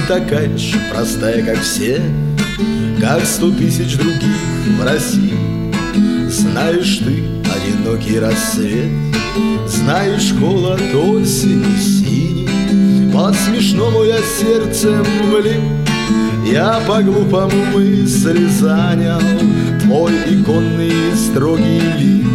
такая же простая, как все, как 100 тысяч других в России. Знаешь ты одинокий рассвет, знаешь холод осени синий. По-смешному я сердцем влип, я по-глупому мысли занял твой иконный строгий лик.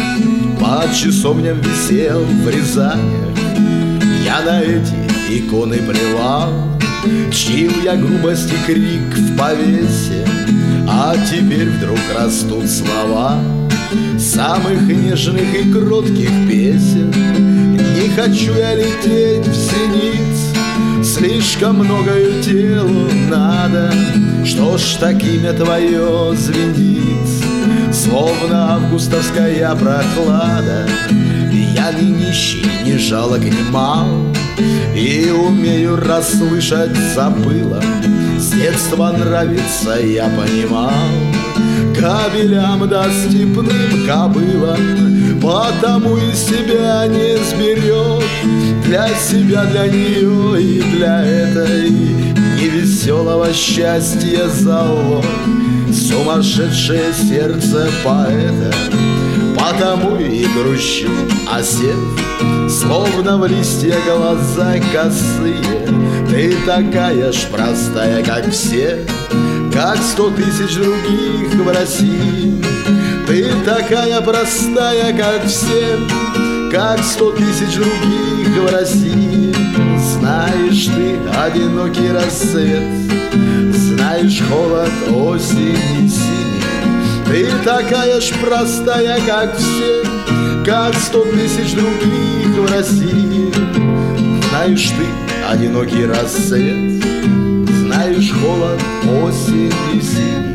По часовням висел в Рязанях, я на эти иконы плевал. Чтил я грубость и крик в повесе, а теперь вдруг растут слова самых нежных и кротких песен. Не хочу я лететь в зенит, слишком многою телу надо. Что ж так имя твое звенит, словно августовская прохлада. Я не нищий, не жалок, не мал, и умею расслышать за пылом. С детства нравится, я понимал, кабелям да степным кобылам. Потому и себя не сберег, для себя, для нее и для этой невеселого счастья залог. Сумасшедшее сердце поэта, потому и грущу, осев, словно в листья глаза косые. Ты такая ж простая, как все, как 100 тысяч других в России. Ты такая простая, как все, как 100 тысяч других в России. Знаешь ты одинокий рассвет, знаешь холод осени синий. Ты такая ж простая, как все, как 100 тысяч других в России. Знаешь ты одинокий рассвет, знаешь холод осени синий.